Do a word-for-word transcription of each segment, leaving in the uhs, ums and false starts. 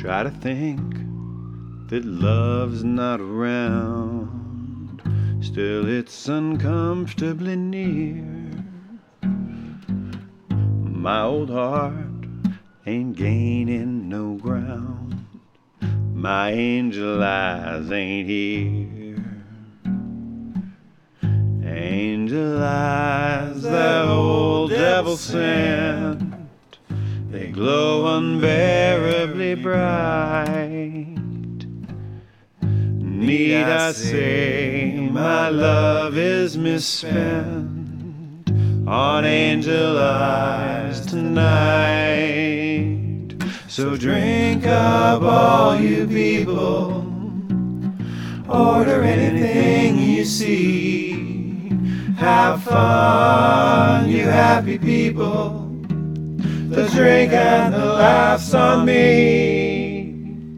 Try to think that love's not around, still it's uncomfortably near. My old heart ain't gaining no ground, my angel eyes ain't here. Angel eyes that old devil sent, they glow unbearably bright. Need I say my love is misspent on angel eyes tonight? So drink up all you people, order anything you see, have fun you happy people, the drink and the laughs on me.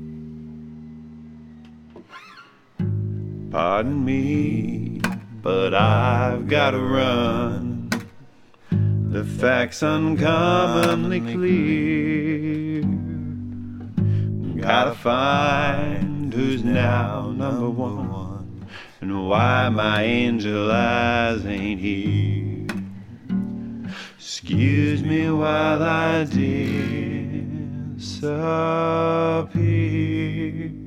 Pardon me, but I've gotta run, the facts uncommonly clear. Gotta find who's now number one, and why my angel eyes ain't here. Excuse me while I disappear.